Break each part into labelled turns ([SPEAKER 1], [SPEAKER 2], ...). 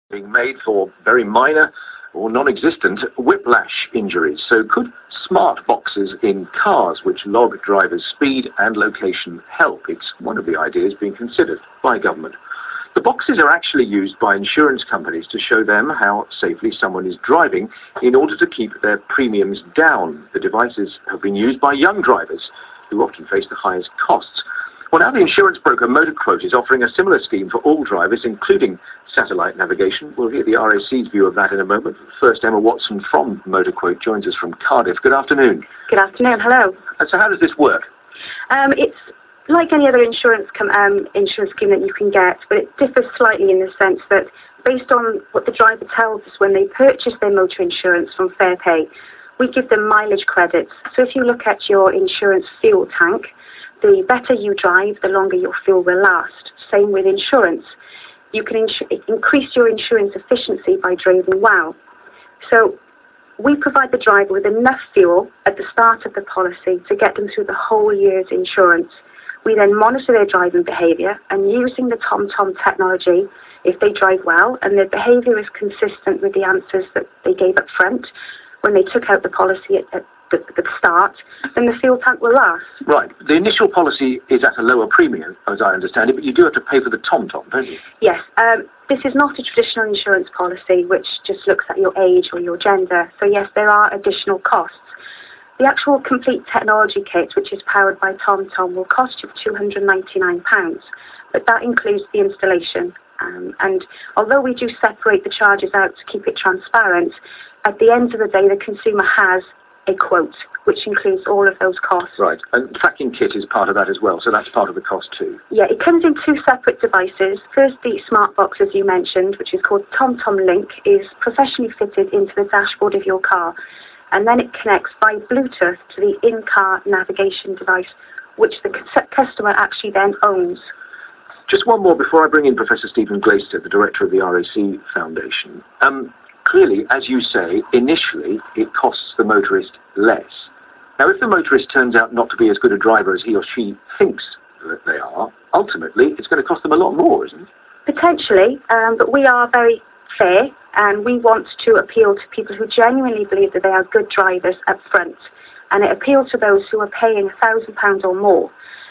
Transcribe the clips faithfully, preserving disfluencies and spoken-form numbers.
[SPEAKER 1] being made for very minor or non-existent whiplash injuries. So could smart boxes in cars which log drivers' speed and location help? It's one of the ideas being considered by government. The boxes are actually used by insurance companies to show them how safely someone is driving in order to keep their premiums down. The devices have been used by young drivers who often face the highest costs. Well, now the insurance broker MotorQuote is offering a similar scheme for all drivers, including satellite navigation. We'll hear the R A C's view of that in a moment. First, Emma Watson from MotorQuote joins us from Cardiff. Good afternoon.
[SPEAKER 2] Good afternoon. Hello.
[SPEAKER 1] And so how does this work?
[SPEAKER 2] Um, it's like any other insurance com um, insurance scheme that you can get, but it differs slightly in the sense that based on what the driver tells us when they purchase their motor insurance from FairPay, we give them mileage credits. So if you look at your insurance fuel tank, the better you drive, the longer your fuel will last. Same with insurance. You can ins increase your insurance efficiency by driving well. So we provide the driver with enough fuel at the start of the policy to get them through the whole year's insurance. We then monitor their driving behaviour, and using the TomTom technology, if they drive well and their behaviour is consistent with the answers that they gave up front when they took out the policy at, at the, the start, then the fuel tank will last.
[SPEAKER 1] Right. The initial policy is at a lower premium, as I understand it, but you do have to pay for the TomTom, don't you?
[SPEAKER 2] Yes. Um, this is not a traditional insurance policy which just looks at your age or your gender. So yes, there are additional costs. The actual complete technology kit, which is powered by TomTom, will cost you two hundred and ninety-nine pounds, but that includes the installation. Um, and although we do separate the charges out to keep it transparent, at the end of the day, the consumer has a quote, which includes all of those costs.
[SPEAKER 1] Right, and the tracking kit is part of that as well, so that's part of the cost too.
[SPEAKER 2] Yeah, it comes in two separate devices. First, the smart box, as you mentioned, which is called TomTom Link, is professionally fitted into the dashboard of your car, and then it connects by Bluetooth to the in-car navigation device, which the customer actually then owns.
[SPEAKER 1] Just one more before I bring in Professor Stephen Glaister, the director of the R A C Foundation. Um, clearly, as you say, initially it costs the motorist less. Now, if the motorist turns out not to be as good a driver as he or she thinks that they are, ultimately it's going to cost them a lot more, isn't it?
[SPEAKER 2] Potentially, um, but we are very fair, and we want to appeal to people who genuinely believe that they are good drivers up front, and it appeals to those who are paying a thousand pounds or more.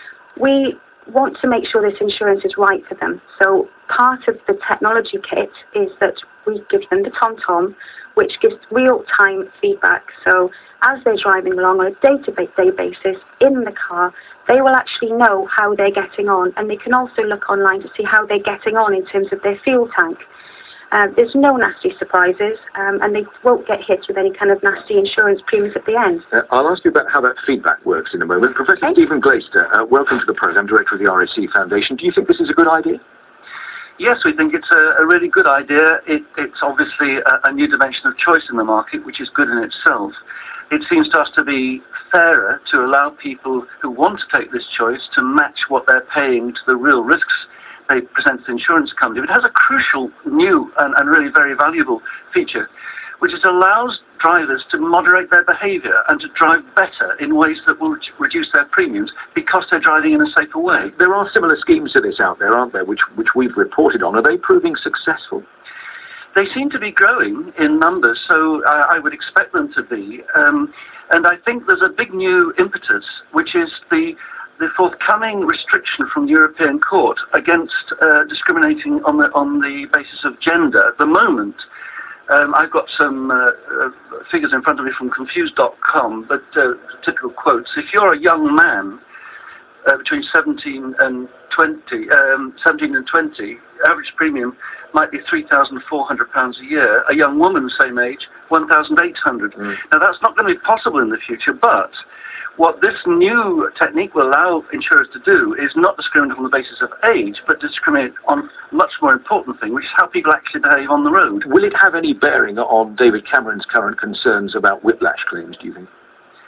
[SPEAKER 2] We want to make sure this insurance is right for them. So part of the technology kit is that we give them the TomTom, which gives real-time feedback. So as they're driving along on a day-to-day basis in the car, they will actually know how they're getting on, and they can also look online to see how they're getting on in terms of their fuel tank. Uh, there's no nasty surprises, um, and they won't get hit with any kind of nasty insurance premiums at the end.
[SPEAKER 1] Uh, I'll ask you about how that feedback works in a moment. Professor
[SPEAKER 2] Okay.
[SPEAKER 1] Stephen Glaister, uh, welcome to the programme, director of the R A C Foundation. Do you think this is a good idea?
[SPEAKER 3] Yes, we think it's a, a really good idea. It, it's obviously a, a new dimension of choice in the market, which is good in itself. It seems to us to be fairer to allow people who want to take this choice to match what they're paying to the real risks they present to the insurance company. But it has a crucial new and, and really very valuable feature, which is allows drivers to moderate their behaviour and to drive better in ways that will reduce their premiums because they're driving in a safer way.
[SPEAKER 1] There are similar schemes to this out there, aren't there, which, which we've reported on. Are they proving successful?
[SPEAKER 3] They seem to be growing in numbers, so uh, I would expect them to be. Um, and I think there's a big new impetus, which is the the forthcoming restriction from the European Court against uh, discriminating on the on the basis of gender. At the moment, um, I've got some uh, uh, figures in front of me from confused dot com, but uh, typical quotes. If you're a young man uh, between seventeen and twenty, um, seventeen and twenty, average premium might be three thousand four hundred pounds a year. A young woman, same age, one thousand eight hundred. Mm. Now that's not going to be possible in the future, but what this new technique will allow insurers to do is not discriminate on the basis of age, but discriminate on a much more important thing, which is how people actually behave on the road.
[SPEAKER 1] Will it have any bearing on David Cameron's current concerns about whiplash claims, do you think?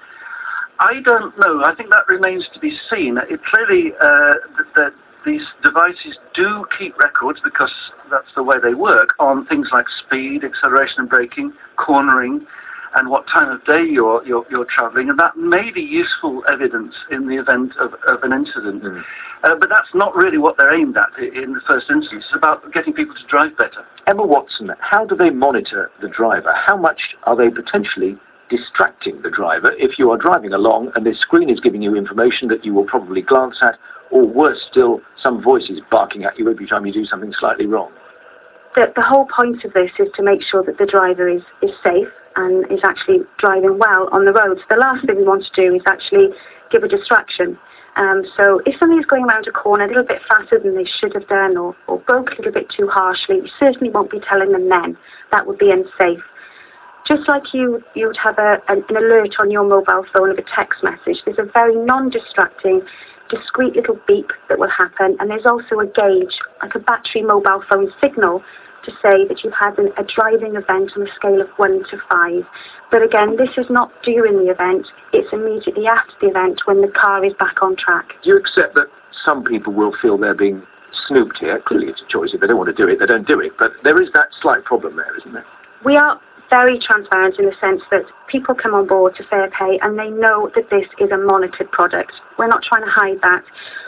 [SPEAKER 3] I don't know. I think that remains to be seen. It clearly, uh, that these devices do keep records, because that's the way they work, on things like speed, acceleration and braking, cornering, and what time of day you're you're, you're travelling, and that may be useful evidence in the event of, of an incident. Mm. Uh, but that's not really what they're aimed at in the first instance. It's about getting people to drive better.
[SPEAKER 1] Emma Watson, how do they monitor the driver? How much are they potentially distracting the driver if you are driving along and this screen is giving you information that you will probably glance at, or worse still, some voice is barking at you every time you do something slightly wrong?
[SPEAKER 2] The, the whole point of this is to make sure that the driver is, is safe and is actually driving well on the roads. The last thing we want to do is actually give a distraction. Um, so if somebody's going around a corner a little bit faster than they should have done, or, or broke a little bit too harshly, we certainly won't be telling them then. That would be unsafe. Just like you you would have a, an, an alert on your mobile phone of a text message, there's a very non-distracting, discreet little beep that will happen, and there's also a gauge, like a battery mobile phone signal, to say that you've had an, a driving event on a scale of one to five. But again, this is not during the event, it's immediately after the event when the car is back on track.
[SPEAKER 1] Do you accept that some people will feel they're being snooped here? Clearly it's a choice. If they don't want to do it, they don't do it. But there is that slight problem there, isn't there?
[SPEAKER 2] We are very transparent in the sense that people come on board to FairPay and they know that this is a monitored product. We're not trying to hide that.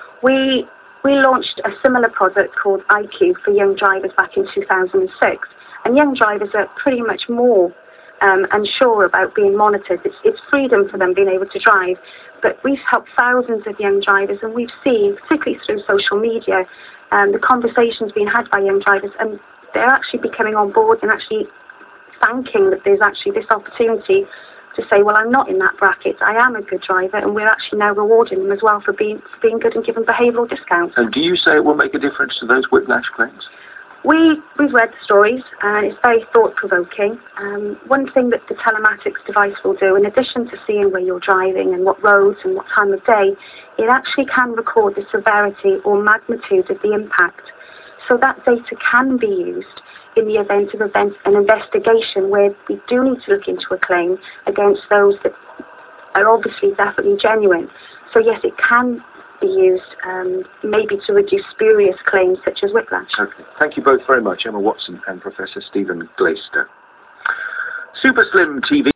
[SPEAKER 2] We we launched a similar product called I Q for young drivers back in two thousand six, and young drivers are pretty much more um, unsure about being monitored. It's, it's freedom for them being able to drive, but we've helped thousands of young drivers, and we've seen, particularly through social media, um, the conversations being had by young drivers, and they're actually becoming on board and actually thanking that there's actually this opportunity to say, well, I'm not in that bracket, I am a good driver, and we're actually now rewarding them as well for being for being good and giving behavioural discounts.
[SPEAKER 1] And do you say it will make a difference to those whiplash claims?
[SPEAKER 2] We, we've read the stories, and it's very thought-provoking. Um, one thing that the telematics device will do, in addition to seeing where you're driving and what roads and what time of day, it actually can record the severity or magnitude of the impact. So that data can be used in the event of event, an investigation where we do need to look into a claim against those that are obviously definitely genuine. So yes, it can be used um, maybe to reduce spurious claims such as whiplash.
[SPEAKER 1] Okay. Thank you both very much, Emma Watson and Professor Stephen Glaister. Super Slim T V